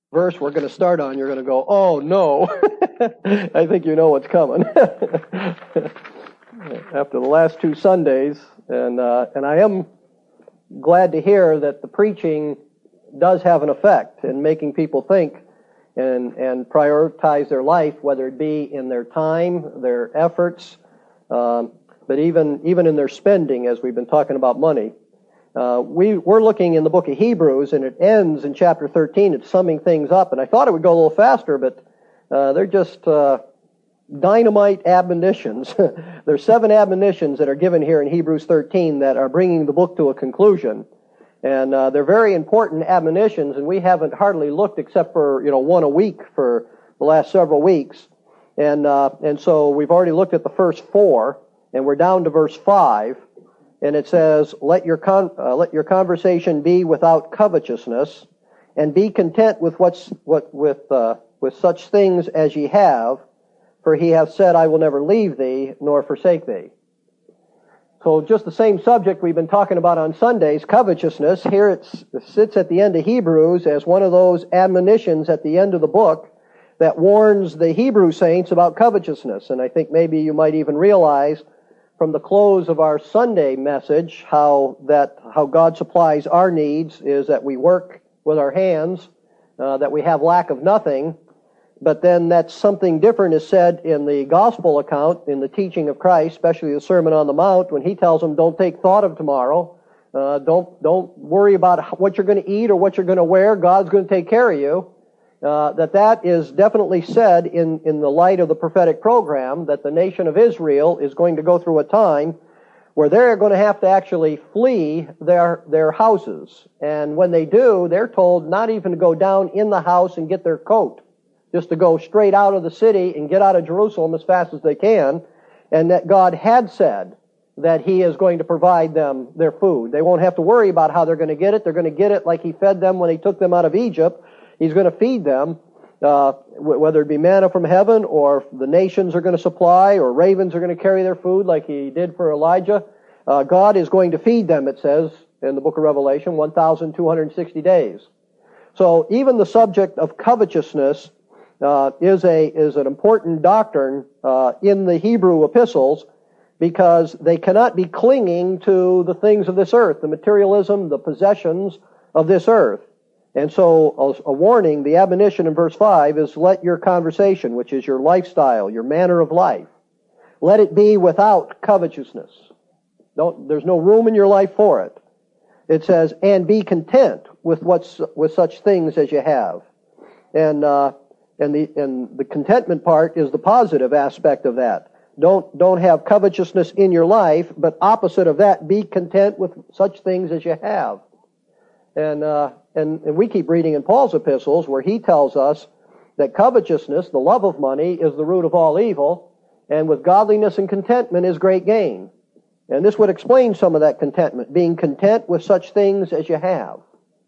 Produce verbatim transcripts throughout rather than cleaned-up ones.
verse we're going to start on, you're going to go, oh no. I think you know what's coming. After the last two Sundays, and uh, and I am glad to hear that the preaching does have an effect in making people think and and prioritize their life, whether it be in their time, their efforts, um, but even even in their spending, as we've been talking about money. Uh, we, we're looking in the book of Hebrews, and it ends in chapter thirteen. It's summing things up, and I thought it would go a little faster, but uh, they're just uh, dynamite admonitions. There's seven admonitions that are given here in Hebrews thirteen that are bringing the book to a conclusion, and uh, they're very important admonitions, and we haven't hardly looked except for you know one a week for the last several weeks, and uh, and so we've already looked at the first four, and we're down to verse five. And it says, let your con- uh, let your conversation be without covetousness, and be content with what's what with uh, with such things as ye have, for he hath said, I will never leave thee nor forsake thee. So just the same subject we've been talking about on Sundays, covetousness. Here it's, it sits at the end of Hebrews as one of those admonitions at the end of the book that warns the Hebrew saints about covetousness. And I think maybe you might even realize from the close of our Sunday message, how that how God supplies our needs is that we work with our hands, uh, that we have lack of nothing, but then that something different is said in the gospel account, in the teaching of Christ, especially the Sermon on the Mount, when he tells them, don't take thought of tomorrow, uh, don't don't worry about what you're going to eat or what you're going to wear, God's going to take care of you. Uh, that that is definitely said in, in the light of the prophetic program, that the nation of Israel is going to go through a time where they're going to have to actually flee their their houses. And when they do, they're told not even to go down in the house and get their coat, just to go straight out of the city and get out of Jerusalem as fast as they can, and that God had said that He is going to provide them their food. They won't have to worry about how they're going to get it. They're going to get it like He fed them when He took them out of Egypt. He's going to feed them, uh, whether it be manna from heaven, or the nations are going to supply, or ravens are going to carry their food like He did for Elijah. Uh, God is going to feed them, it says in the book of Revelation, one thousand two hundred sixty days. So even the subject of covetousness uh, is a is an important doctrine uh, in the Hebrew epistles, because they cannot be clinging to the things of this earth, the materialism, the possessions of this earth. And so a, a warning, the admonition in verse five is, let your conversation, which is your lifestyle, your manner of life, let it be without covetousness. Don't, there's no room in your life for it. It says, and be content with what's, with such things as you have. And, uh, and the, and the contentment part is the positive aspect of that. Don't, don't have covetousness in your life, but opposite of that, be content with such things as you have. And, uh, and, and we keep reading in Paul's epistles where he tells us that covetousness, the love of money, is the root of all evil, and with godliness and contentment is great gain. And this would explain some of that contentment, being content with such things as you have.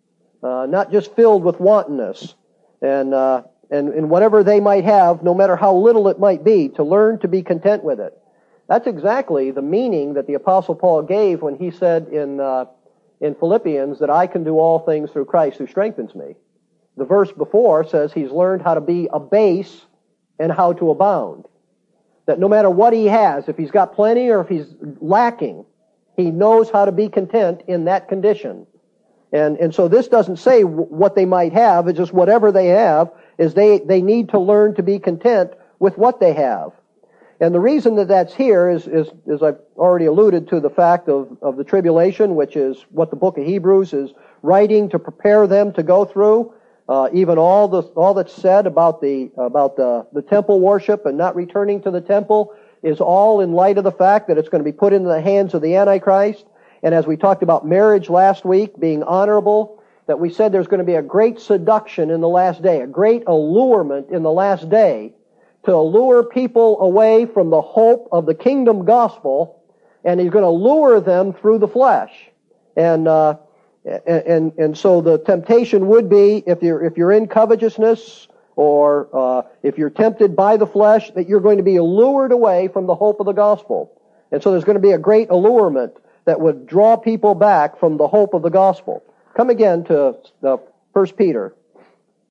Uh, not just filled with wantonness, and, uh, and, and whatever they might have, no matter how little it might be, to learn to be content with it. That's exactly the meaning that the Apostle Paul gave when he said in, uh, in Philippians that I can do all things through Christ who strengthens me. The verse before says he's learned how to be abase and how to abound. That no matter what he has, if he's got plenty or if he's lacking, he knows how to be content in that condition. And, and so this doesn't say what they might have, it's just whatever they have, is they, they need to learn to be content with what they have. And the reason that that's here is, is, is I've already alluded to the fact of, of the tribulation, which is what the book of Hebrews is writing to prepare them to go through. Uh, even all the all that's said about the about the, the temple worship and not returning to the temple is all in light of the fact that it's going to be put into the hands of the Antichrist. And as we talked about marriage last week being honorable, that we said there's going to be a great seduction in the last day, a great allurement in the last day, to allure people away from the hope of the kingdom gospel, and he's going to lure them through the flesh. And uh, and and, and so the temptation would be, if you're if you're in covetousness, or uh, if you're tempted by the flesh, that you're going to be lured away from the hope of the gospel. And so there's going to be a great allurement that would draw people back from the hope of the gospel. Come again to uh, First Peter.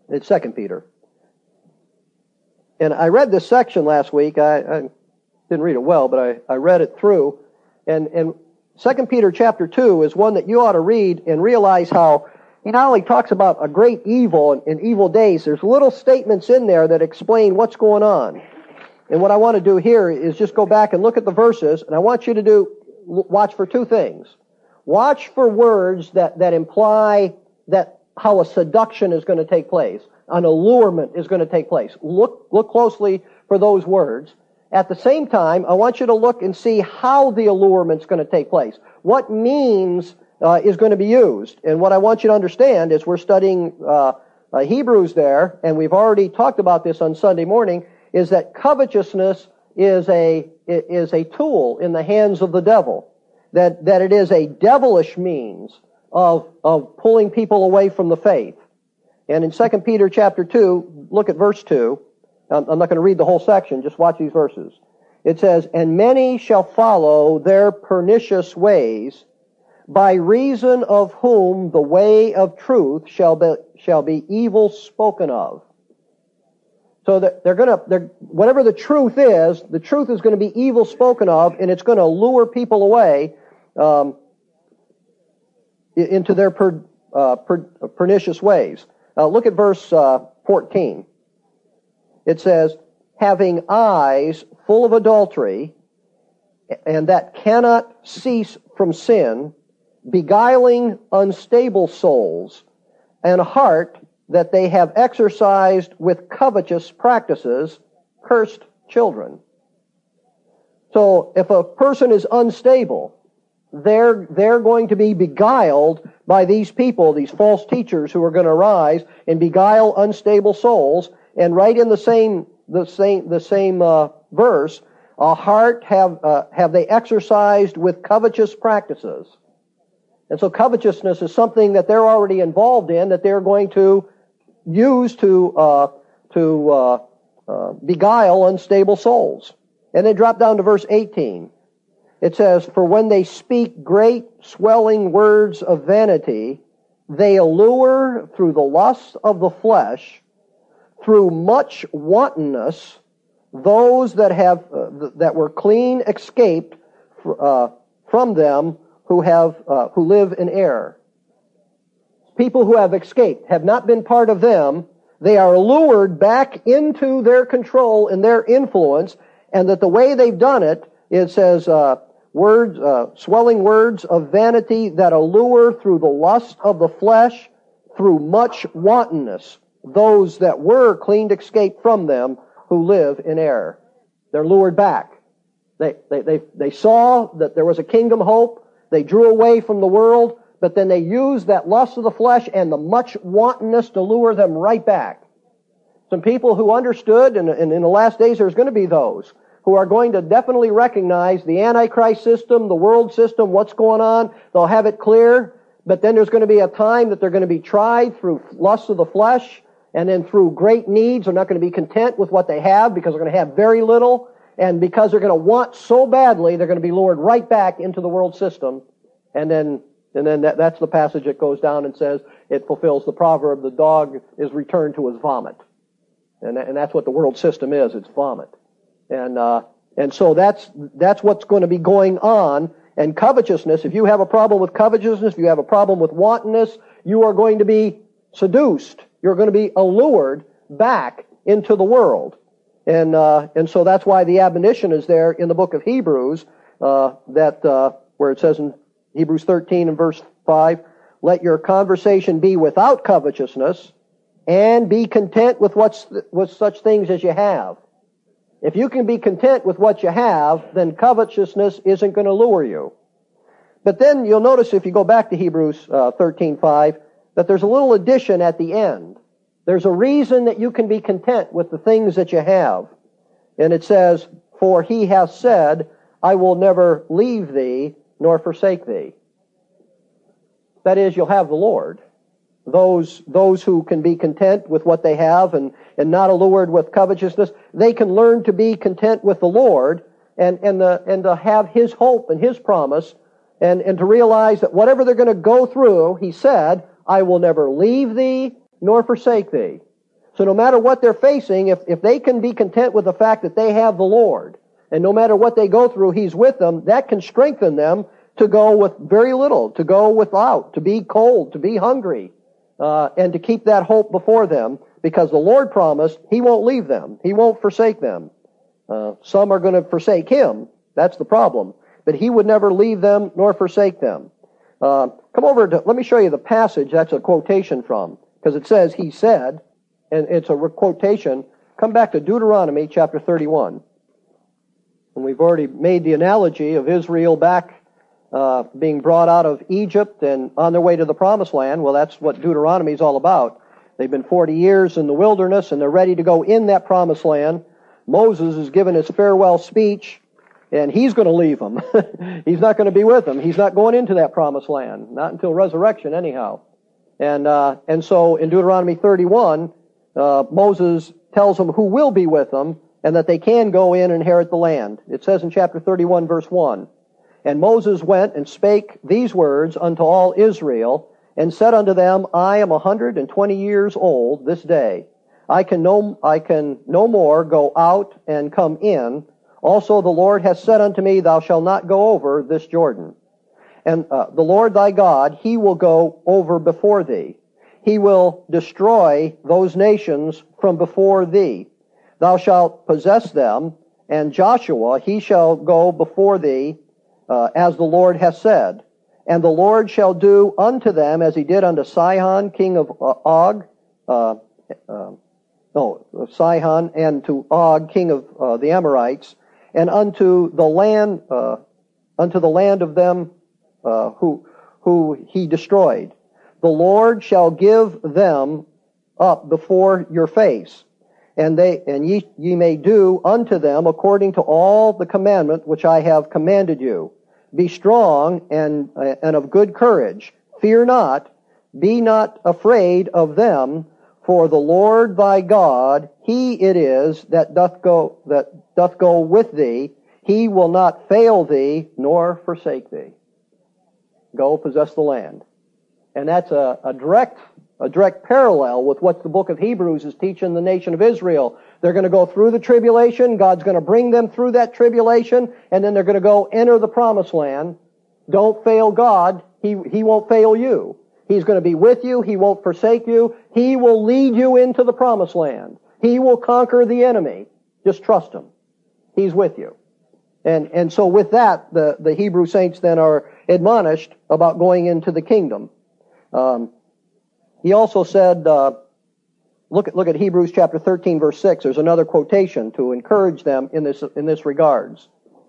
It's Second Peter. And I read this section last week. I, I didn't read it well, but I, I read it through. And, and Second Peter chapter two is one that you ought to read and realize how he not only talks about a great evil and, and evil days, there's little statements in there that explain what's going on. And what I want to do here is just go back and look at the verses, and I want you to do watch for two things. Watch for words that, that imply that how a seduction is going to take place, an allurement is going to take place. Look, look closely for those words. At the same time, I want you to look and see how the allurement is going to take place. What means uh, is going to be used. And what I want you to understand is we're studying uh, uh, Hebrews there, and we've already talked about this on Sunday morning, is that covetousness is a is a tool in the hands of the devil. That that it is a devilish means of of pulling people away from the faith. And in Second Peter chapter two, look at verse two. I'm not going to read the whole section, just watch these verses. It says, "And many shall follow their pernicious ways, by reason of whom the way of truth shall be shall be evil spoken of." So that they're going to, they're, whatever the truth is, the truth is going to be evil spoken of, and it's going to lure people away um, into their per, uh, per, pernicious ways. Uh, look at verse uh, fourteen. It says, "Having eyes full of adultery, and that cannot cease from sin, beguiling unstable souls, and a heart that they have exercised with covetous practices, cursed children." So if a person is unstable, they're, they're going to be beguiled by these people, these false teachers who are going to rise and beguile unstable souls. And right in the same, the same, the same uh, verse, a heart have, uh, have they exercised with covetous practices. And so covetousness is something that they're already involved in, that they're going to use to uh, to uh, uh, beguile unstable souls. And then drop down to verse eighteen. It says, "For when they speak great swelling words of vanity, they allure through the lust of the flesh, through much wantonness, those that have uh, that were clean escaped uh, from them who have uh, who live in error." People who have escaped, have not been part of them, they are lured back into their control and their influence, and that the way they've done it, it says, uh, words, uh, swelling words of vanity that allure through the lust of the flesh, through much wantonness, those that were clean escaped from them who live in error. They're lured back. They, they, they, they saw that there was a kingdom hope. They drew away from the world. But then they use that lust of the flesh and the much wantonness to lure them right back. Some people who understood, and, and in the last days there's going to be those, who are going to definitely recognize the Antichrist system, the world system, what's going on. They'll have it clear, but then there's going to be a time that they're going to be tried through lust of the flesh, and then through great needs. They're not going to be content with what they have because they're going to have very little, and because they're going to want so badly, they're going to be lured right back into the world system, and then And then that, that's the passage that goes down and says it fulfills the proverb, the dog is returned to his vomit. And, and that's what the world system is, it's vomit. And, uh, and so that's, that's what's going to be going on. And covetousness, if you have a problem with covetousness, if you have a problem with wantonness, you are going to be seduced. You're going to be allured back into the world. And, uh, and so that's why the admonition is there in the book of Hebrews, uh, that, uh, where it says in Hebrews thirteen and verse five, "Let your conversation be without covetousness, and be content with what's, with such things as you have." If you can be content with what you have, then covetousness isn't going to lure you. But then you'll notice if you go back to Hebrews uh, thirteen five, that there's a little addition at the end. There's a reason that you can be content with the things that you have. And it says, "For he has said, I will never leave thee, nor forsake thee." That is, you'll have the Lord. Those, those who can be content with what they have and, and not allured with covetousness, they can learn to be content with the Lord and, and, the, and to have His hope and His promise and, and to realize that whatever they're going to go through, He said, "I will never leave thee nor forsake thee." So no matter what they're facing, if, if they can be content with the fact that they have the Lord, and no matter what they go through, He's with them, that can strengthen them to go with very little, to go without, to be cold, to be hungry, uh, and to keep that hope before them, because the Lord promised He won't leave them. He won't forsake them. Uh, some are going to forsake Him. That's the problem. But He would never leave them nor forsake them. Uh, come over to, let me show you the passage that's a quotation from, because it says, He said, and it's a quotation. Come back to Deuteronomy chapter thirty-one. And we've already made the analogy of Israel back uh, being brought out of Egypt and on their way to the Promised Land. Well, that's what Deuteronomy is all about. They've been forty years in the wilderness, and they're ready to go in that Promised Land. Moses is given his farewell speech, and he's going to leave them. He's not going to be with them. He's not going into that Promised Land, not until resurrection anyhow. And uh, and so in Deuteronomy thirty-one, uh, Moses tells them who will be with them, and that they can go in and inherit the land. It says in chapter thirty-one, verse one, And Moses went and spake these words unto all Israel, and said unto them, I am a hundred and twenty years old this day. I can no, I can no more go out and come in. Also the Lord hath said unto me, Thou shalt not go over this Jordan. And uh, the Lord thy God, He will go over before thee. He will destroy those nations from before thee. Thou shalt possess them, and Joshua, he shall go before thee, uh, as the Lord hath said. And the Lord shall do unto them as He did unto Sihon, king of uh, Og, uh, uh, no, Sihon, and to Og, king of uh, the Amorites, and unto the land, uh, unto the land of them uh, who who He destroyed. The Lord shall give them up before your face, and they and ye, ye may do unto them according to all the commandment which I have commanded you. Be strong and uh, and of good courage. Fear not, be not afraid of them, for the Lord thy God, He it is that doth go that doth go with thee. He will not fail thee nor forsake thee. Go possess the land. And that's a, a direct a direct parallel with what the book of Hebrews is teaching the nation of Israel. They're going to go through the tribulation. God's going to bring them through that tribulation, and then they're going to go enter the Promised Land. Don't fail God. He, he won't fail you. He's going to be with you. He won't forsake you. He will lead you into the Promised Land. He will conquer the enemy. Just trust Him. He's with you. And, and so with that, the, the Hebrew saints then are admonished about going into the kingdom. Um, he also said, uh, look at, look at Hebrews chapter thirteen, verse six. There's another quotation to encourage them in this, in this regards.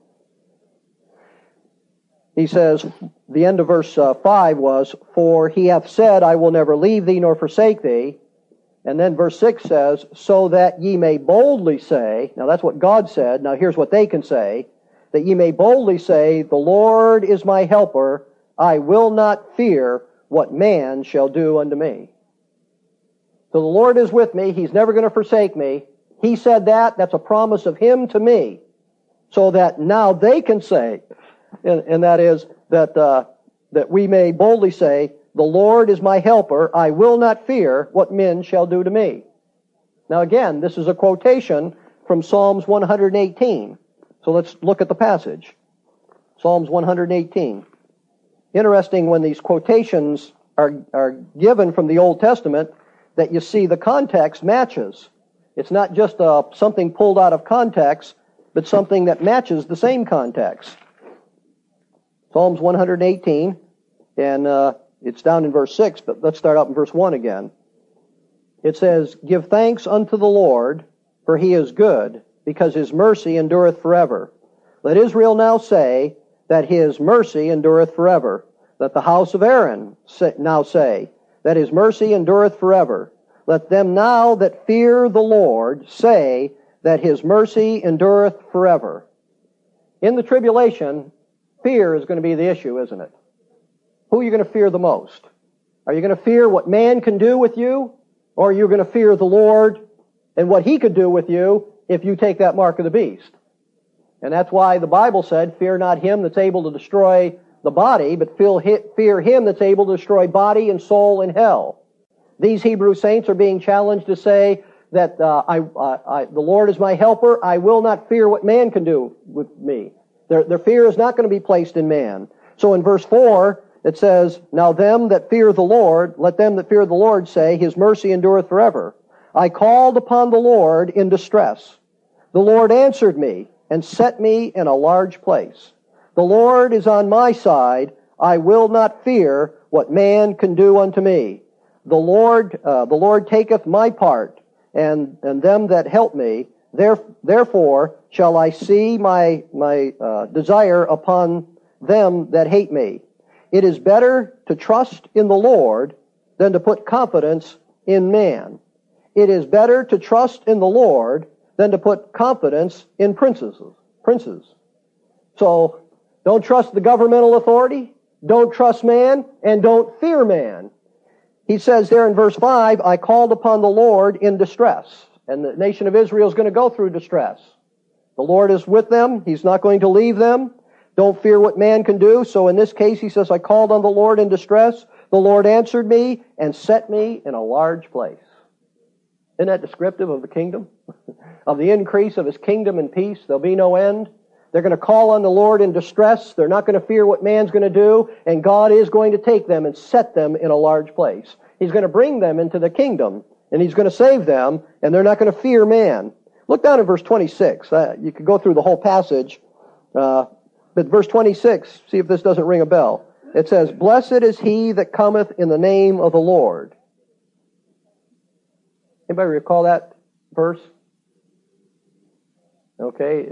He says, the end of verse uh, five was, For He hath said, I will never leave thee nor forsake thee. And then verse six says, So that ye may boldly say, now that's what God said, now here's what they can say, that ye may boldly say, The Lord is my helper, I will not fear what man shall do unto me. So the Lord is with me, He's never going to forsake me. He said that, that's a promise of Him to me. So that now they can say, and, and that is that uh, that we may boldly say, The Lord is my helper, I will not fear what men shall do to me. Now again, this is a quotation from Psalms one hundred eighteen. So let's look at the passage. Psalms one hundred eighteen. Interesting when these quotations are, are given from the Old Testament, that you see the context matches. It's not just uh, something pulled out of context, but something that matches the same context. Psalms one hundred eighteen, and uh, it's down in verse six, but let's start out in verse one again. It says, Give thanks unto the Lord, for He is good, because His mercy endureth forever. Let Israel now say that His mercy endureth forever. Let the house of Aaron say, now say that His mercy endureth forever. Let them now that fear the Lord say that His mercy endureth forever. In the tribulation, fear is going to be the issue, isn't it? Who are you going to fear the most? Are you going to fear what man can do with you? Or are you going to fear the Lord and what He could do with you if you take that mark of the beast? And that's why the Bible said, Fear not him that's able to destroy the body, but fear Him that's able to destroy body and soul in hell. These Hebrew saints are being challenged to say, that uh, I, uh, I, the Lord is my helper, I will not fear what man can do with me. Their, their fear is not going to be placed in man. So in verse four, it says, Now them that fear the Lord, let them that fear the Lord say, His mercy endureth forever. I called upon the Lord in distress. The Lord answered me and set me in a large place. The Lord is on my side. I will not fear what man can do unto me. The Lord, uh, the Lord taketh my part, and, and them that help me. There, therefore shall I see my, my uh, desire upon them that hate me. It is better to trust in the Lord than to put confidence in man. It is better to trust in the Lord than to put confidence in princes. Princes. So, don't trust the governmental authority, don't trust man, and don't fear man. He says there in verse five, I called upon the Lord in distress. And the nation of Israel is going to go through distress. The Lord is with them. He's not going to leave them. Don't fear what man can do. So in this case, he says, I called on the Lord in distress. The Lord answered me and set me in a large place. Isn't that descriptive of the kingdom? Of the increase of His kingdom and peace. There'll be no end. They're going to call on the Lord in distress. They're not going to fear what man's going to do. And God is going to take them and set them in a large place. He's going to bring them into the kingdom. And He's going to save them. And they're not going to fear man. Look down at verse twenty-six. Uh, you could go through the whole passage. Uh, but verse twenty-six, see if this doesn't ring a bell. It says, Blessed is he that cometh in the name of the Lord. Anybody recall that verse? Okay.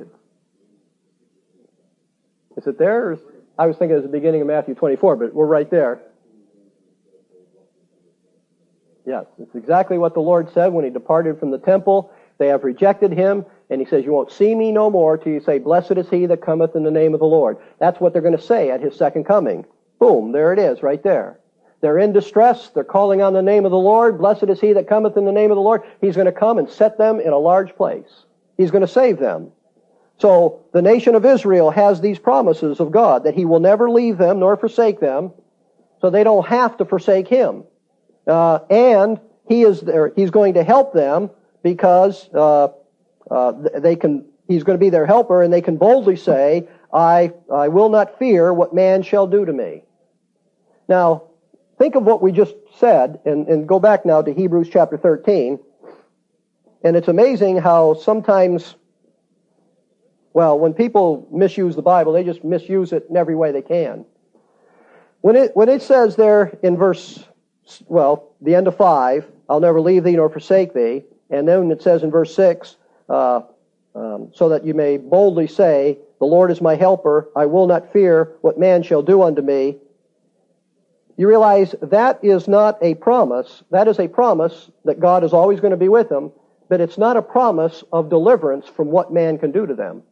Is it there? Or is, I was thinking it was the beginning of Matthew twenty-four, but we're right there. Yes, it's exactly what the Lord said when He departed from the temple. They have rejected Him, and He says, you won't see me no more till you say, Blessed is he that cometh in the name of the Lord. That's what they're going to say at His second coming. Boom, there it is, right there. They're in distress. They're calling on the name of the Lord. Blessed is he that cometh in the name of the Lord. He's going to come and set them in a large place. He's going to save them. So the nation of Israel has these promises of God that He will never leave them nor forsake them, so they don't have to forsake Him. Uh, and He is there. He's going to help them because uh, uh, they can. He's going to be their helper, and they can boldly say, "I I will not fear what man shall do to me." Now, think of what we just said, and, and go back now to Hebrews chapter thirteen. And it's amazing how sometimes, well, when people misuse the Bible, they just misuse it in every way they can. When it when it says there in verse, well, the end of five, I'll never leave thee nor forsake thee, and then it says in verse six, uh, um, so that you may boldly say, the Lord is my helper, I will not fear what man shall do unto me. You realize that is not a promise. That is a promise that God is always going to be with them, but it's not a promise of deliverance from what man can do to them.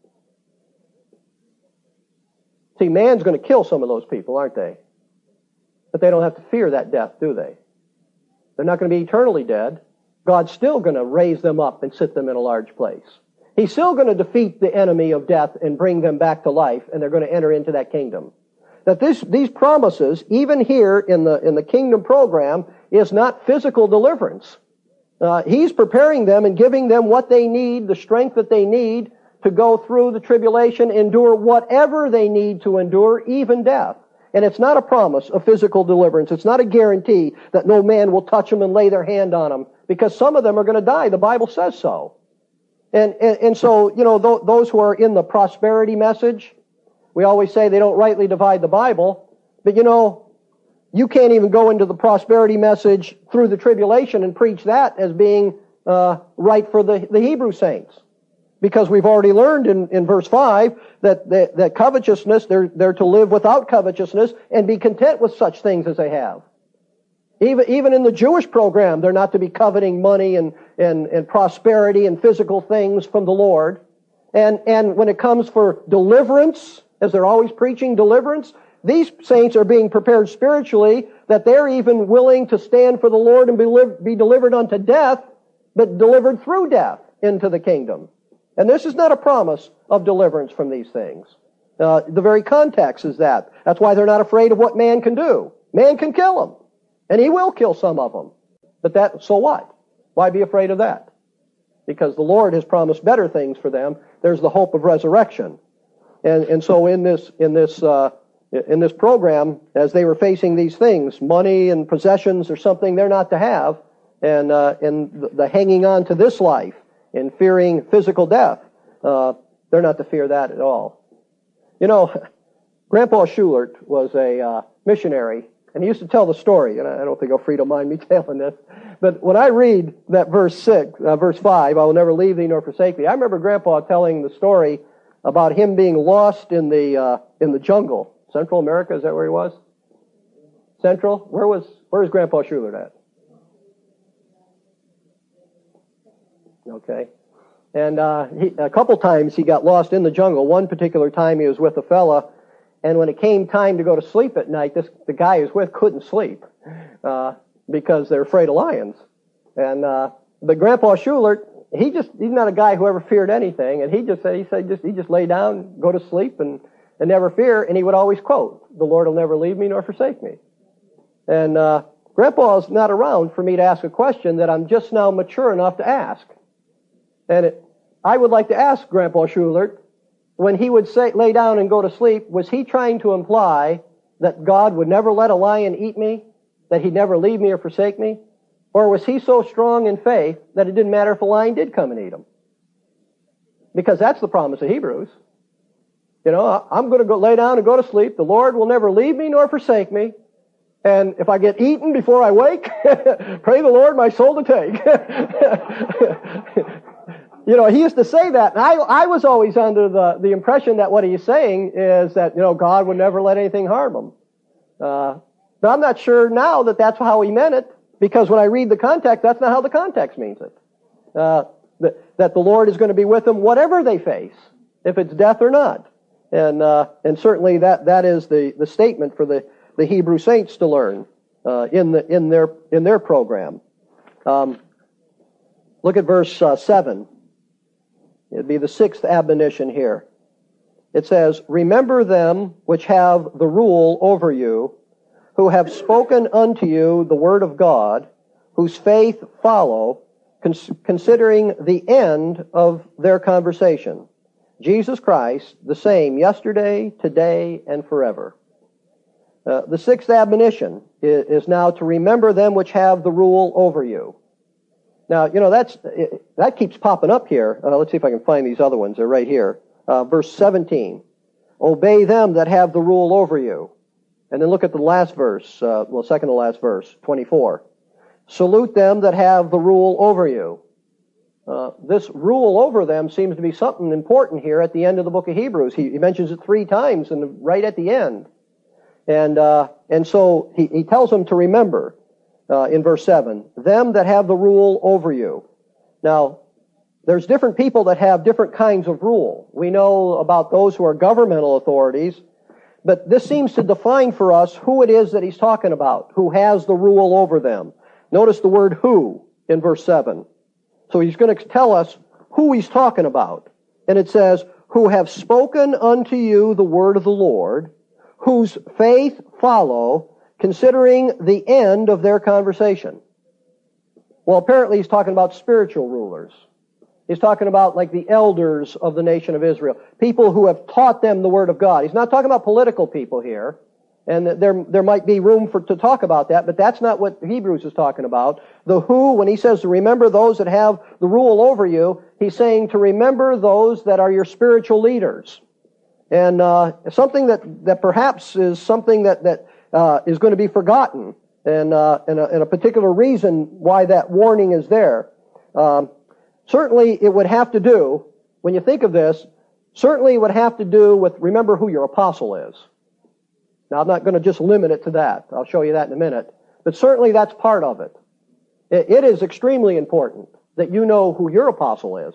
See, man's going to kill some of those people, aren't they? But they don't have to fear that death, do they? They're not going to be eternally dead. God's still going to raise them up and sit them in a large place. He's still going to defeat the enemy of death and bring them back to life, and they're going to enter into that kingdom. That this, these promises, even here in the, in the kingdom program, is not physical deliverance. Uh, he's preparing them and giving them what they need, the strength that they need to go through the tribulation, endure whatever they need to endure, even death. And it's not a promise of physical deliverance. It's not a guarantee that no man will touch them and lay their hand on them, because some of them are going to die. The Bible says so. And, and, and so, you know, th- those who are in the prosperity message, we always say they don't rightly divide the Bible, but you know, you can't even go into the prosperity message through the tribulation and preach that as being uh, right for the, the Hebrew saints. Because we've already learned in, in verse five that, that, that covetousness, they're, they're to live without covetousness and be content with such things as they have. Even, even in the Jewish program, they're not to be coveting money and, and, and prosperity and physical things from the Lord. And, and when it comes for deliverance, as they're always preaching deliverance, these saints are being prepared spiritually that they're even willing to stand for the Lord and be, li- be delivered unto death, but delivered through death into the kingdom. And this is not a promise of deliverance from these things. Uh, the very context is that. That's why they're not afraid of what man can do. Man can kill them. And he will kill some of them. But that, so what? Why be afraid of that? because the Lord has promised better things for them. There's the hope of resurrection. And and so in this in this uh, in this program, as they were facing these things, money and possessions are something they're not to have, and uh, and the, the hanging on to this life and fearing physical death, uh, they're not to fear that at all. You know, Grandpa Schulert was a uh, missionary, and he used to tell the story, and I don't think Alfredo will mind me telling this, but when I read that verse six, uh, verse five, I will never leave thee nor forsake thee, I remember Grandpa telling the story about him being lost in the uh, in the jungle. Central America, is that where he was? Central? Where was where is Grandpa Schulert at? Okay. And uh, he, a couple times he got lost in the jungle. One particular time he was with a fella, and when it came time to go to sleep at night, this the guy he was with couldn't sleep uh, because they're afraid of lions. And uh, but Grandpa Schulert, he just he's not a guy who ever feared anything, and he just said he said just he just lay down, go to sleep, and and never fear. And he would always quote, "The Lord will never leave me nor forsake me." And uh, Grandpa's not around for me to ask a question that I'm just now mature enough to ask. And it, I would like to ask Grandpa Schulert, when he would say, lay down and go to sleep, was he trying to imply that God would never let a lion eat me, that he'd never leave me or forsake me? Or was he so strong in faith that it didn't matter if a lion did come and eat him? Because that's the promise of Hebrews. You know, I'm going to go lay down and go to sleep. The Lord will never leave me nor forsake me. And if I get eaten before I wake, pray the Lord my soul to take. You know, he used to say that, and I, I was always under the, the impression that what he's saying is that, you know, God would never let anything harm him. Uh, but I'm not sure now that that's how he meant it, because when I read the context, that's not how the context means it. Uh, that, that the Lord is going to be with them whatever they face, if it's death or not. And uh, and certainly that, that is the, the statement for the, the Hebrew saints to learn uh, in the in their in their program. Um, look at verse uh, seven. It'd be the sixth admonition here. It says, "Remember them which have the rule over you, who have spoken unto you the word of God, whose faith follow, cons- considering the end of their conversation. Jesus Christ, the same yesterday, today, and forever." Uh, the sixth admonition is, is now to remember them which have the rule over you. Now, you know, that's it, that keeps popping up here. Uh, let's see if I can find these other ones. They're right here. Uh, verse seventeen. "Obey them that have the rule over you." And then look at the last verse, uh, well, second to last verse, twenty-four. "Salute them that have the rule over you." Uh, this rule over them seems to be something important here at the end of the book of Hebrews. He, he mentions it three times, and right at the end. And uh, and so he, he tells them to remember. Uh, in verse seven, "Them that have the rule over you." Now, there's different people that have different kinds of rule. We know about those who are governmental authorities, but this seems to define for us who it is that he's talking about, who has the rule over them. Notice the word "who" in verse seven. So he's going to tell us who he's talking about. And it says, "Who have spoken unto you the word of the Lord, whose faith follow, considering the end of their conversation." Well, apparently he's talking about spiritual rulers. He's talking about like the elders of the nation of Israel, people who have taught them the word of God. He's not talking about political people here, and there there might be room for to talk about that, but that's not what Hebrews is talking about. The who, when he says to remember those that have the rule over you, he's saying to remember those that are your spiritual leaders. And uh, something that, that perhaps is something that, that Uh, is going to be forgotten, and, uh, and, a, and a particular reason why that warning is there. Um, certainly it would have to do, when you think of this, certainly it would have to do with remember who your apostle is. Now I'm not going to just limit it to that. I'll show you that in a minute. But certainly that's part of it. It, it is extremely important that you know who your apostle is,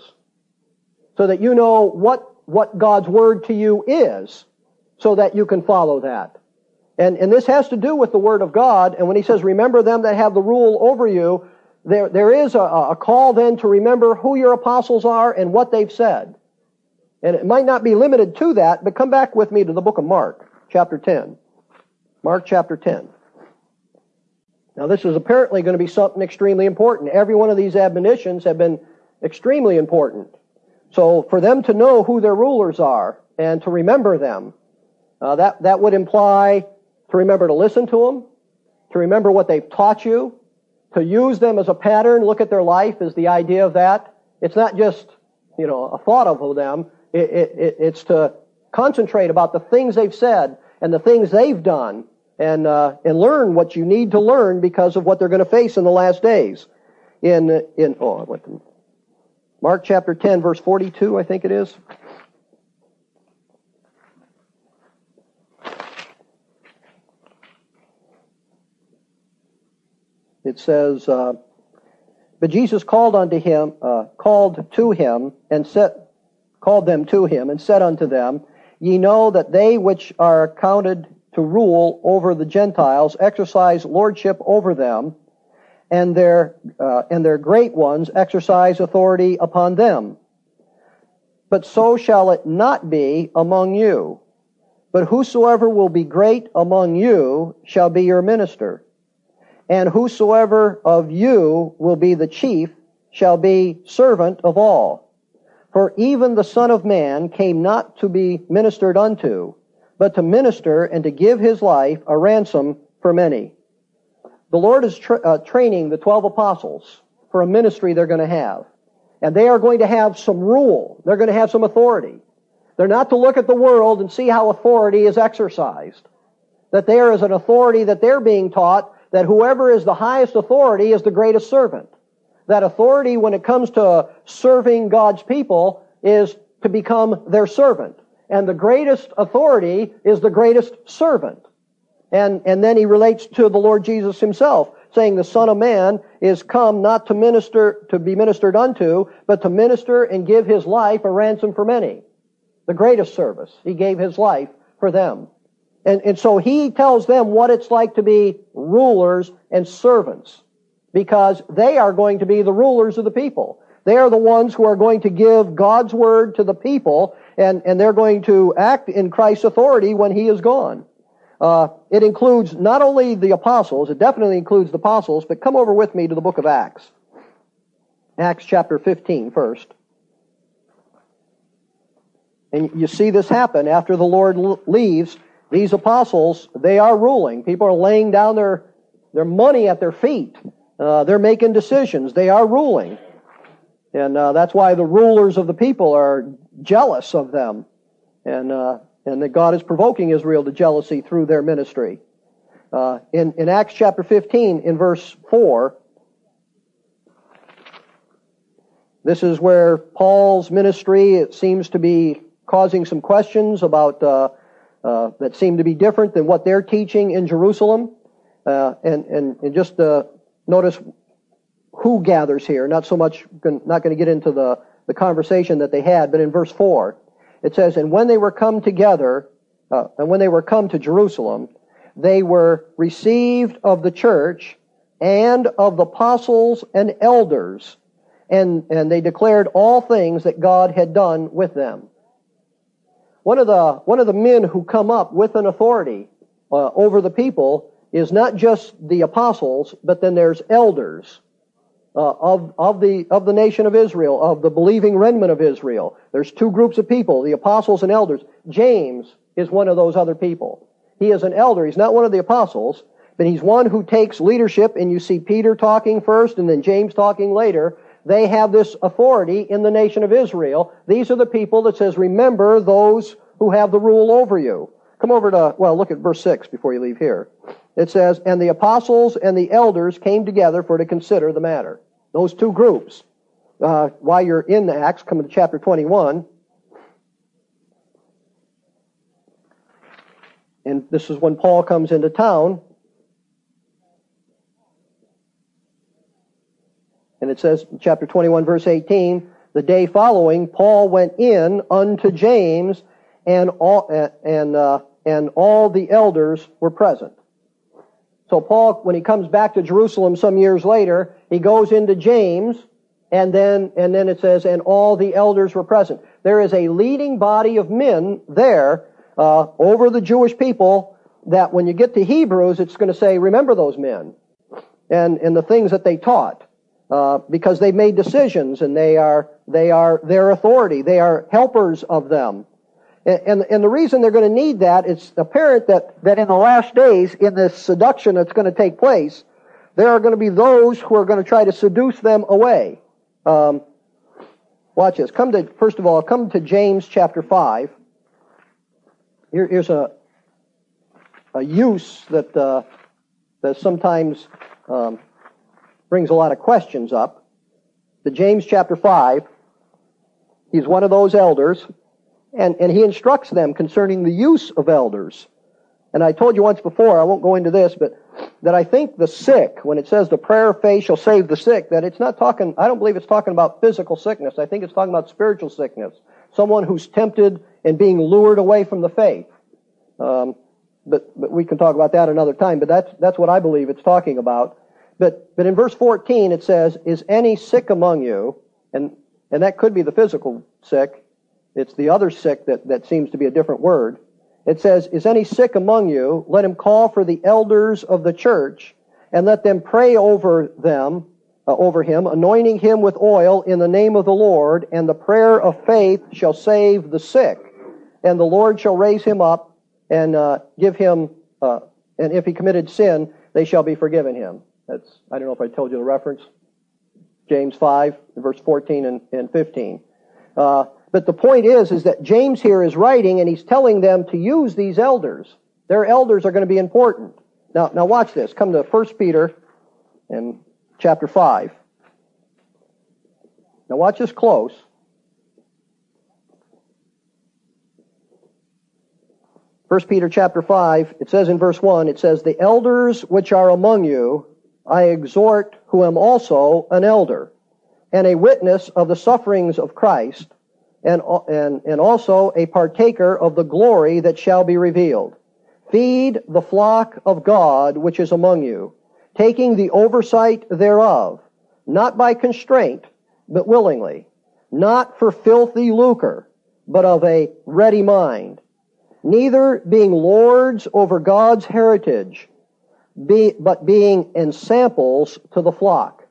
so that you know what, what God's word to you is, so that you can follow that. And, and this has to do with the Word of God. And when he says, remember them that have the rule over you, there, there is a, a call then to remember who your apostles are and what they've said. And it might not be limited to that, but come back with me to the book of Mark, chapter ten. Mark chapter ten. Now this is apparently going to be something extremely important. Every one of these admonitions have been extremely important. So for them to know who their rulers are and to remember them, uh, that, that would imply to remember to listen to them, to remember what they've taught you, to use them as a pattern, look at their life is the idea of that. It's not just, you know, a thought of them. It, it, it's to concentrate about the things they've said and the things they've done and, uh, and learn what you need to learn because of what they're going to face in the last days. In, in, oh, I went to Mark chapter ten, verse forty-two, I think it is. It says, uh, but Jesus called unto him, uh, called to him, and said, called them to him, and said unto them, Ye know that they which are accounted to rule over the Gentiles exercise lordship over them, and their uh, and their great ones exercise authority upon them. But so shall it not be among you. But whosoever will be great among you shall be your minister. And whosoever of you will be the chief shall be servant of all. For even the Son of Man came not to be ministered unto, but to minister and to give his life a ransom for many. The Lord is tra- uh, training the twelve apostles for a ministry they're going to have. And they are going to have some rule. They're going to have some authority. They're not to look at the world and see how authority is exercised. That there is an authority that they're being taught, that whoever is the highest authority is the greatest servant. That authority, when it comes to serving God's people, is to become their servant. And the greatest authority is the greatest servant. And, and then he relates to the Lord Jesus himself, saying the Son of Man is come not to minister, to be ministered unto, but to minister and give his life a ransom for many. The greatest service. He gave his life for them. And, and so he tells them what it's like to be rulers and servants, because they are going to be the rulers of the people. They are the ones who are going to give God's word to the people, and, and they're going to act in Christ's authority when he is gone. Uh, it includes not only the apostles, it definitely includes the apostles, but come over with me to the book of Acts. Acts chapter fifteen first. And you see this happen after the Lord leaves. These apostles, they are ruling. People are laying down their, their money at their feet. Uh, they're making decisions. They are ruling. And uh, that's why the rulers of the people are jealous of them. And uh, and that God is provoking Israel to jealousy through their ministry. Uh, in, in Acts chapter fifteen, in verse four, this is where Paul's ministry, it seems to be causing some questions about uh, uh, that seem to be different than what they're teaching in Jerusalem. Uh, and, and, and just uh, notice who gathers here. Not so much, not going to get into the, the conversation that they had, but in verse four, it says, And when they were come together, uh, and when they were come to Jerusalem, they were received of the church and of the apostles and elders, and, and they declared all things that God had done with them. One of the, one of the men who come up with an authority uh, over the people is not just the apostles, but then there's elders. Uh, of, of the, of the nation of Israel, of the believing remnant of Israel. There's two groups of people, the apostles and elders. James is one of those other people. He is an elder. He's not one of the apostles, but he's one who takes leadership, and you see Peter talking first and then James talking later. They have this authority in the nation of Israel. These are the people that says, remember those who have the rule over you. Come over to, well, look at verse six before you leave here. It says, And the apostles and the elders came together for to consider the matter. Those two groups. Uh, while you're in the Acts, come to chapter twenty-one. And this is when Paul comes into town. And it says, chapter twenty-one, verse eighteen, the day following, Paul went in unto James, and all, and, uh, and all the elders were present. So Paul, when he comes back to Jerusalem some years later, he goes into James, and then, and then it says, and all the elders were present. There is a leading body of men there, uh, over the Jewish people, that when you get to Hebrews, it's going to say, remember those men, and, and the things that they taught. uh, because they've made decisions and they are they are their authority. They are helpers of them. And, and, and the reason they're going to need that, it's apparent that, that in the last days, in this seduction that's going to take place, there are going to be those who are going to try to seduce them away. Um, watch this. Come to, first of all, come to James chapter five. Here, here's a, a use that, uh, that sometimes um, brings a lot of questions up. The James chapter five, he's one of those elders, and, and he instructs them concerning the use of elders. And I told you once before, I won't go into this, but that I think the sick, when it says the prayer of faith shall save the sick, that it's not talking, I don't believe it's talking about physical sickness. I think it's talking about spiritual sickness. Someone who's tempted and being lured away from the faith. Um, but, but we can talk about that another time, but that's, that's what I believe it's talking about. But, but in verse fourteen it says, is any sick among you? And, and that could be the physical sick. It's the other sick that, that seems to be a different word. It says, is any sick among you? Let him call for the elders of the church, and let them pray over them, uh, over him, anointing him with oil in the name of the Lord, and the prayer of faith shall save the sick, and the Lord shall raise him up, and uh, give him, uh, and if he committed sin, they shall be forgiven him. That's, I don't know if I told you the reference. James five, verse fourteen and, and fifteen. Uh, But the point is, is that James here is writing and he's telling them to use these elders. Their elders are going to be important. Now, now watch this. Come to First Peter in chapter five. Now watch this close. First Peter chapter five, it says in verse one, it says, the elders which are among you, I exhort, who am also an elder, and a witness of the sufferings of Christ, And, and, and also a partaker of the glory that shall be revealed. Feed the flock of God which is among you, taking the oversight thereof, not by constraint, but willingly, not for filthy lucre, but of a ready mind, neither being lords over God's heritage, be, but being ensamples to the flock.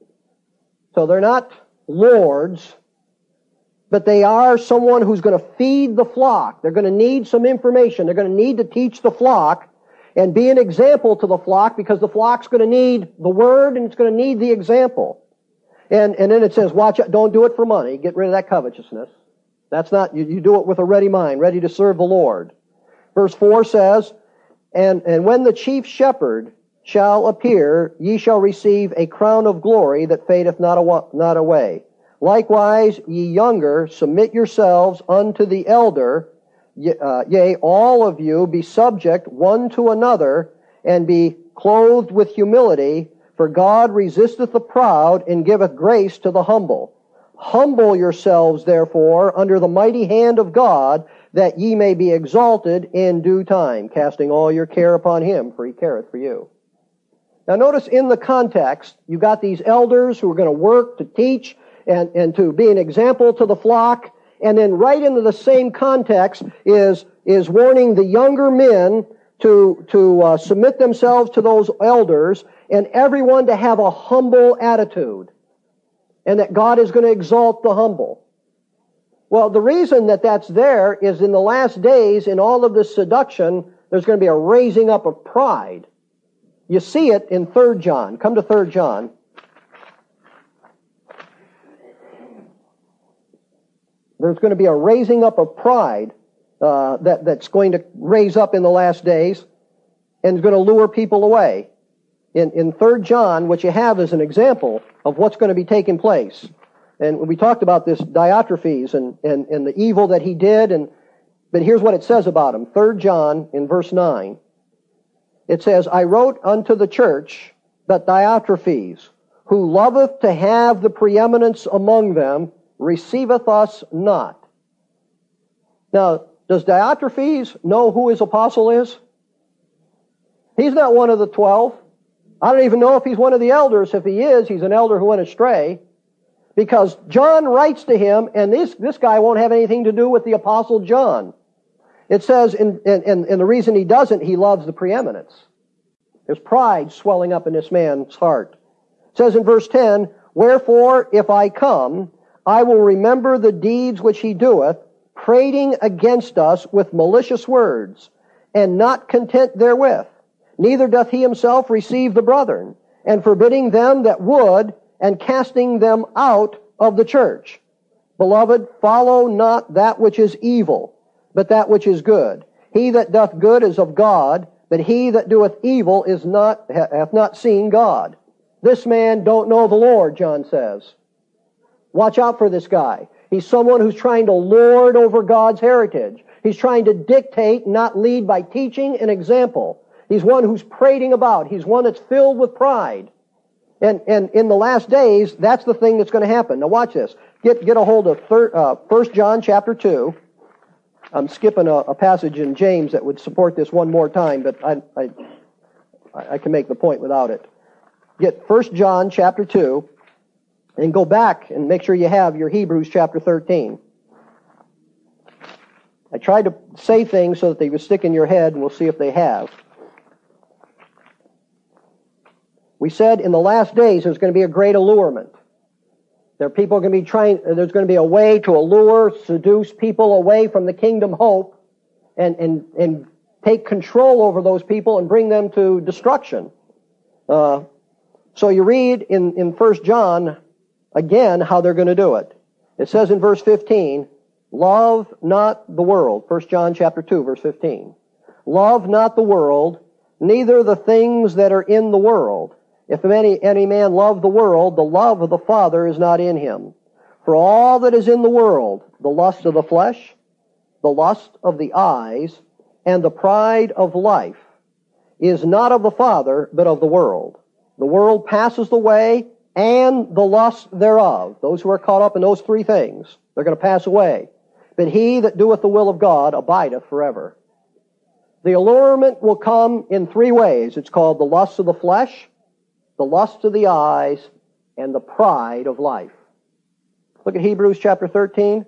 So they're not lords, but they are someone who's going to feed the flock. They're going to need some information. They're going to need to teach the flock and be an example to the flock, because the flock's going to need the word and it's going to need the example. And, and then it says, watch out, don't do it for money. Get rid of that covetousness. That's not, you, you do it with a ready mind, ready to serve the Lord. Verse four says, and, and when the chief shepherd shall appear, ye shall receive a crown of glory that fadeth not, awa- not away. Likewise, ye younger, submit yourselves unto the elder. Ye, uh, yea, all of you be subject one to another, and be clothed with humility, for God resisteth the proud, and giveth grace to the humble. Humble yourselves, therefore, under the mighty hand of God, that ye may be exalted in due time, casting all your care upon him, for he careth for you. Now notice in the context, you got these elders who are going to work to teach and, and to be an example to the flock. And then right into the same context is, is warning the younger men to, to uh, submit themselves to those elders, and everyone to have a humble attitude. And that God is going to exalt the humble. Well, the reason that that's there is in the last days, in all of this seduction, there's going to be a raising up of pride. You see it in Third John. Come to Third John. There's going to be a raising up of pride uh, that, that's going to raise up in the last days and is going to lure people away. In, in Third John, what you have is an example of what's going to be taking place. And we talked about this Diotrephes and, and, and the evil that he did, and but here's what it says about him. Third John in verse nine. It says, I wrote unto the church that Diotrephes, who loveth to have the preeminence among them, receiveth us not. Now, does Diotrephes know who his apostle is? He's not one of the twelve. I don't even know if he's one of the elders. If he is, he's an elder who went astray. Because John writes to him, and this, this guy won't have anything to do with the apostle John. It says, in, in, and the reason he doesn't, he loves the preeminence. There's pride swelling up in this man's heart. It says in verse ten, Wherefore, if I come, I will remember the deeds which he doeth, prating against us with malicious words, and not content therewith. Neither doth he himself receive the brethren, and forbidding them that would, and casting them out of the church. Beloved, follow not that which is evil, but that which is good. He that doth good is of God, but he that doeth evil is not, hath not seen God. This man don't know the Lord, John says. Watch out for this guy. He's someone who's trying to lord over God's heritage. He's trying to dictate, not lead by teaching and example. He's one who's prating about. He's one that's filled with pride. And, and in the last days, that's the thing that's going to happen. Now watch this. Get, get a hold of thir, uh, First John chapter two. I'm skipping a, a passage in James that would support this one more time, but I, I, I can make the point without it. Get First John chapter two, and go back and make sure you have your Hebrews chapter thirteen. I tried to say things so that they would stick in your head, and we'll see if they have. We said in the last days there's going to be a great allurement. There are people going to be trying, there's going to be a way to allure, seduce people away from the kingdom hope and, and, and take control over those people and bring them to destruction. Uh, so you read in, in First John, again, how they're going to do it. It says in verse fifteen, love not the world. First John chapter two, verse fifteen. Love not the world, neither the things that are in the world. If any, any man love the world, the love of the Father is not in him. For all that is in the world, the lust of the flesh, the lust of the eyes, and the pride of life, is not of the Father, but of the world. The world passes away, and the lust thereof. Those who are caught up in those three things, they're going to pass away. But he that doeth the will of God abideth forever. The allurement will come in three ways. It's called the lust of the flesh, the lust of the eyes, and the pride of life. Look at Hebrews chapter thirteen.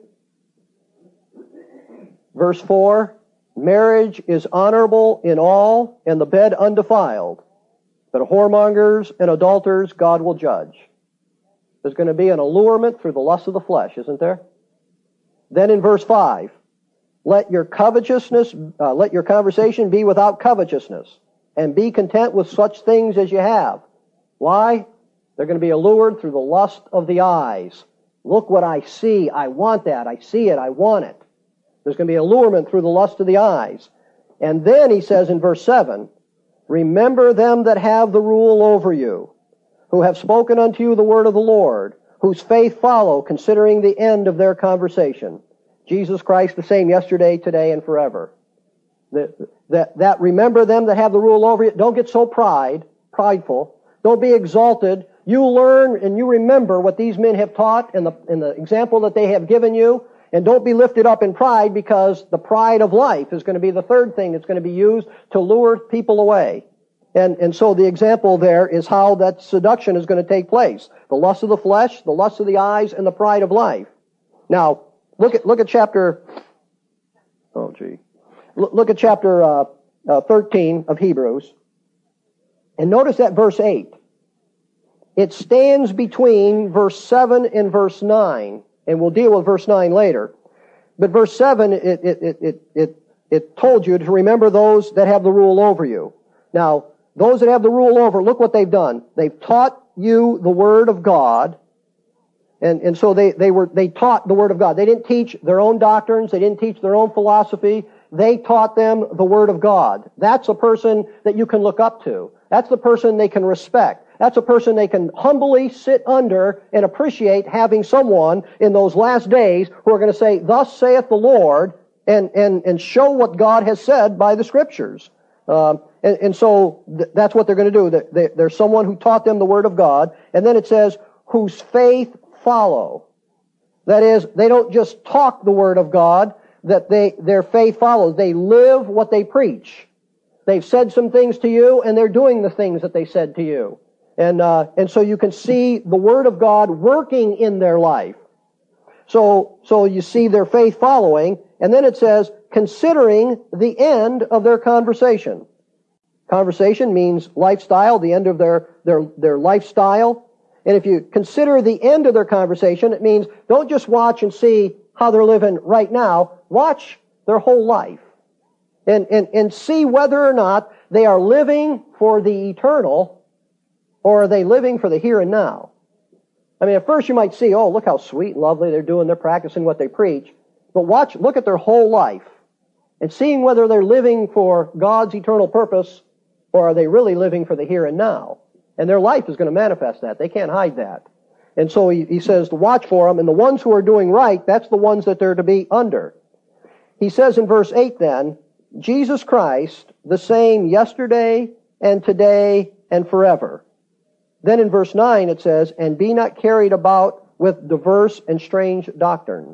Verse four, marriage is honorable in all, and the bed undefiled. But whoremongers and adulterers God will judge. There's going to be an allurement through the lust of the flesh, isn't there? Then in verse five, let your covetousness, uh, let your conversation be without covetousness, and be content with such things as you have. Why? They're going to be allured through the lust of the eyes. Look what I see. I want that. I see it. I want it. There's going to be allurement through the lust of the eyes. And then he says in verse seven, remember them that have the rule over you, who have spoken unto you the word of the Lord, whose faith follow, considering the end of their conversation. Jesus Christ the same yesterday, today, and forever. That, that, that remember them that have the rule over you. Don't get so pride, prideful. Don't be exalted. You learn and you remember what these men have taught and the, and the example that they have given you. And don't be lifted up in pride, because the pride of life is going to be the third thing that's going to be used to lure people away. And, and so the example there is how that seduction is going to take place. The lust of the flesh, the lust of the eyes, and the pride of life. Now, look at, look at chapter, oh gee. Look at chapter uh, uh, thirteen of Hebrews. And notice that verse eight. It stands between verse seven and verse nine. And we'll deal with verse nine later. But verse seven, it, it, it, it, it, it told you to remember those that have the rule over you. Now, those that have the rule over, look what they've done. They've taught you the Word of God. And, and so they, they were, they taught the Word of God. They didn't teach their own doctrines. They didn't teach their own philosophy. They taught them the Word of God. That's a person that you can look up to. That's the person they can respect. That's a person they can humbly sit under and appreciate having someone in those last days who are going to say, thus saith the Lord, and, and, and show what God has said by the Scriptures. Um, and, and so th- that's what they're going to do. They, there's someone who taught them the Word of God. And then it says, whose faith follow. That is, they don't just talk the Word of God, that they their faith follows. They live what they preach. They've said some things to you, and they're doing the things that they said to you. And uh, and so you can see the Word of God working in their life. So so you see their faith following, and then it says, considering the end of their conversation. Conversation means lifestyle, the end of their, their, their lifestyle. And if you consider the end of their conversation, it means don't just watch and see how they're living right now. Watch their whole life. And, and, and see whether or not they are living for the eternal, or are they living for the here and now. I mean, at first you might see, oh, look how sweet and lovely they're doing. They're practicing what they preach. But watch, look at their whole life and seeing whether they're living for God's eternal purpose, or are they really living for the here and now. And their life is going to manifest that. They can't hide that. And so he, he says to watch for them. And the ones who are doing right, that's the ones that they're to be under. He says in verse eight then, Jesus Christ, the same yesterday and today and forever. Then in verse nine it says, and be not carried about with diverse and strange doctrines.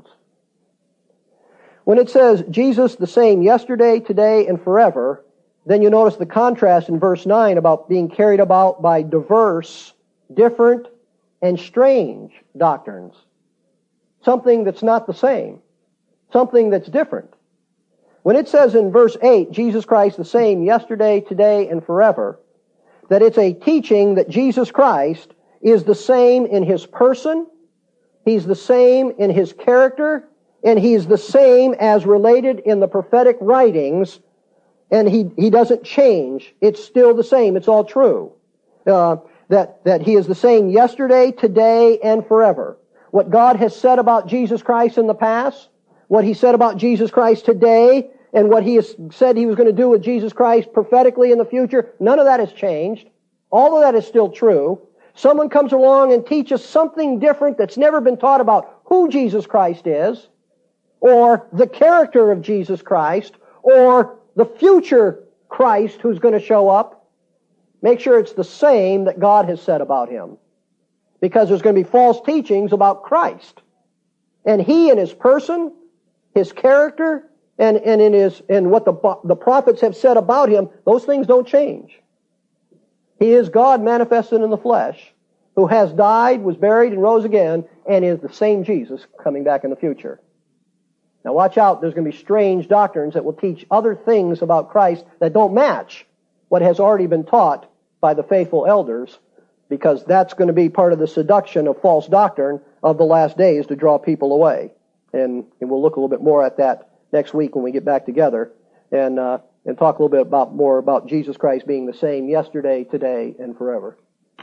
When it says Jesus the same yesterday, today, and forever, then you notice the contrast in verse nine about being carried about by diverse, different, and strange doctrines. Something that's not the same. Something that's different. When it says in verse eight, Jesus Christ the same yesterday, today, and forever, that it's a teaching that Jesus Christ is the same in His person, He's the same in His character, and He's the same as related in the prophetic writings, and He, he doesn't change. It's still the same. It's all true. Uh, that, that He is the same yesterday, today, and forever. What God has said about Jesus Christ in the past, what He said about Jesus Christ today, and what He has said He was going to do with Jesus Christ prophetically in the future, none of that has changed. All of that is still true. Someone comes along and teaches something different that's never been taught about who Jesus Christ is, or the character of Jesus Christ, or the future Christ who's going to show up. Make sure it's the same that God has said about Him. Because there's going to be false teachings about Christ. And He in His person, His character, and, and in His and what the, the prophets have said about Him, those things don't change. He is God manifested in the flesh, who has died, was buried, and rose again, and is the same Jesus coming back in the future. Now watch out, there's going to be strange doctrines that will teach other things about Christ that don't match what has already been taught by the faithful elders, because that's going to be part of the seduction of false doctrine of the last days to draw people away. And, and we'll look a little bit more at that next week when we get back together, and uh, and talk a little bit about more about Jesus Christ being the same yesterday, today, and forever.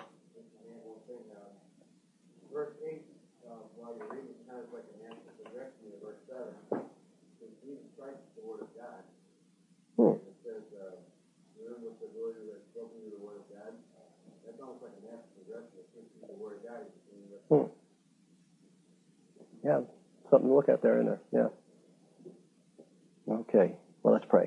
Verse eight, uh, while you're reading, kind of like an answer to direction to verse seven. Because Jesus Christ is the Word of God. Hmm. It says, uh, remember what the Lord who has spoken to the Word of God? That's almost like an answer to direction. It seems to be the Word of God. Hmm. Yeah, something to look at there, isn't there? Yeah. Okay, well, let's pray.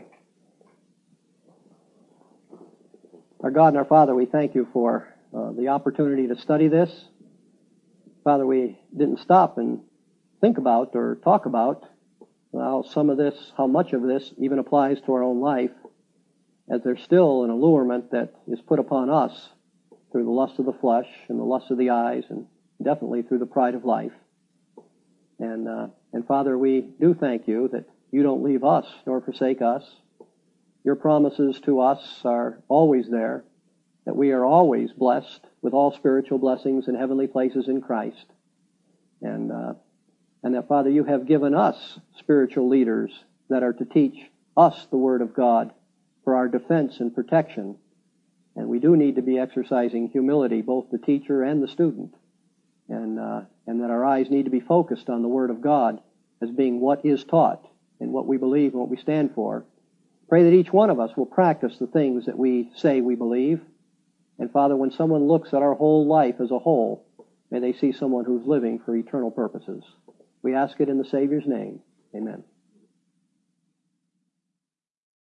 Our God and our Father, we thank You for uh, the opportunity to study this. Father, we didn't stop and think about or talk about how some of this, how much of this even applies to our own life, as there's still an allurement that is put upon us through the lust of the flesh and the lust of the eyes, and definitely through the pride of life. And, uh, and Father, we do thank You that You don't leave us nor forsake us. Your promises to us are always there, that we are always blessed with all spiritual blessings in heavenly places in Christ. And, uh, and that, Father, You have given us spiritual leaders that are to teach us the Word of God for our defense and protection. And we do need to be exercising humility, both the teacher and the student. And, uh, and that our eyes need to be focused on the Word of God as being what is taught and what we believe and what we stand for. Pray that each one of us will practice the things that we say we believe. And Father, when someone looks at our whole life as a whole, may they see someone who's living for eternal purposes. We ask it in the Savior's name. Amen.